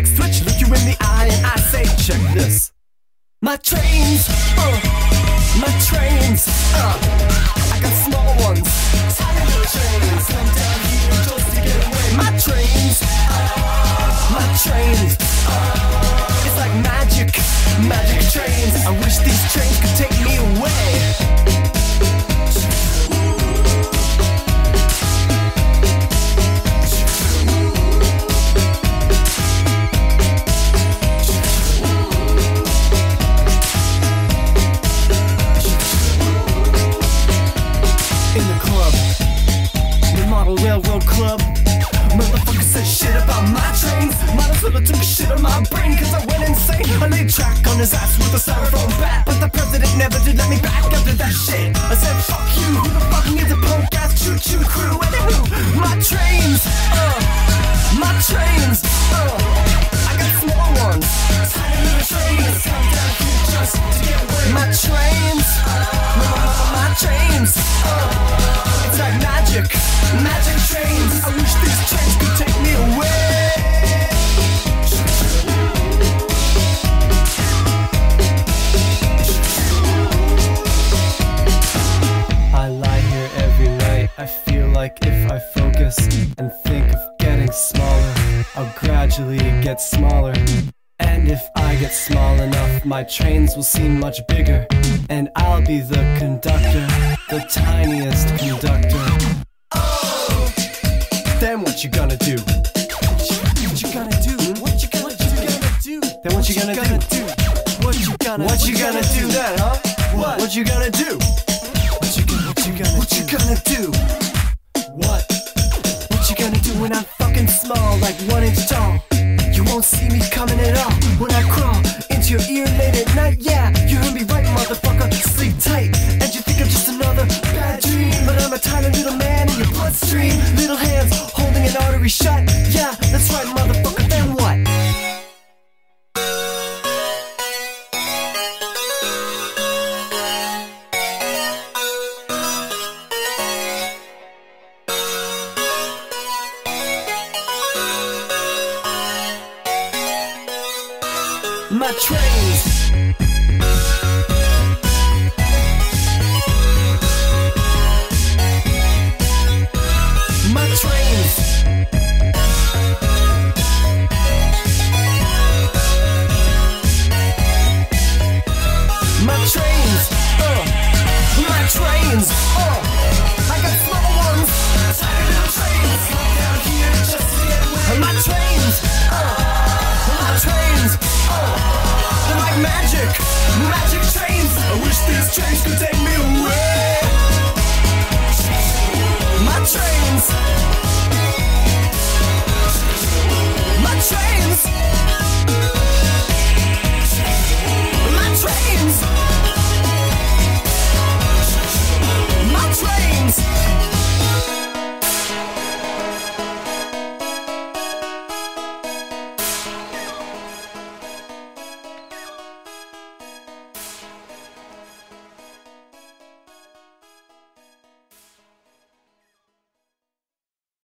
next switch, look you in the eye and I say, check this. My trains, my trains, I got small ones, tiny little trains, come down here just to get away. My trains, it's like magic, magic trains. I wish these trains could take me away. In the club, the model railroad club, motherfucker said shit about my trains. Might as well have took shit on my brain, cause I went insane. I laid track on his ass with a styrofoam bat, but the president never did let me back after that shit. I said fuck you, who the fuck needs a punk ass choo-choo crew? Anywho, my trains, I got small ones, tiny little trains, come down here just to get away. My trains, my trains, it's like magic, magic trains. I wish these trains could take me away. I lie here every night. I feel like if I focus and think of getting smaller, I'll gradually get smaller. And if I get small enough, my trains will seem much bigger, and I'll be the conductor, the tiniest conductor. Oh! Then what you gonna do? What you gonna do? What you gonna do? Then what you gonna do? What you gonna do then, huh? What you gonna do? What you gonna do? What you gonna do when I'm fucking small, like 1 inch tall? You won't see me coming at all when I crawl into your ear late at night. Yeah, you heard me right, motherfucker. Sleep tight, and you think I'm just another bad dream, but I'm a tiny little man in your bloodstream. Little hands holding an artery shut. Yeah, that's right, motherfucker. Then what? My trains,